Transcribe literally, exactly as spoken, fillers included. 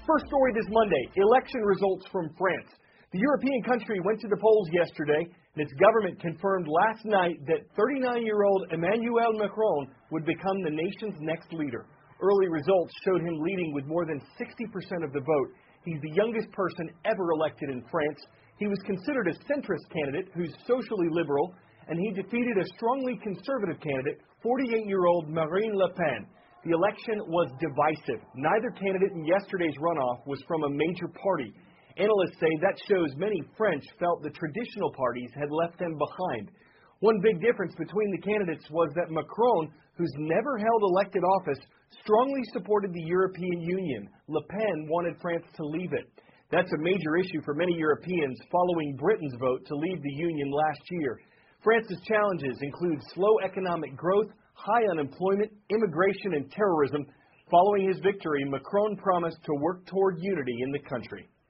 First story this Monday, election results from France. The European country went to the polls yesterday, and its government confirmed last night that thirty-nine-year-old Emmanuel Macron would become the nation's next leader. Early results showed him leading with more than sixty percent of the vote. He's the youngest person ever elected in France. He was considered a centrist candidate who's socially liberal, and he defeated a strongly conservative candidate, forty-eight-year-old Marine Le Pen. The election was divisive. Neither candidate in yesterday's runoff was from a major party. Analysts say that shows many French felt the traditional parties had left them behind. One big difference between the candidates was that Macron, who's never held elected office, strongly supported the European Union. Le Pen wanted France to leave it. That's a major issue for many Europeans following Britain's vote to leave the Union last year. France's challenges include slow economic growth, high unemployment, immigration, and terrorism. Following his victory, Macron promised to work toward unity in the country.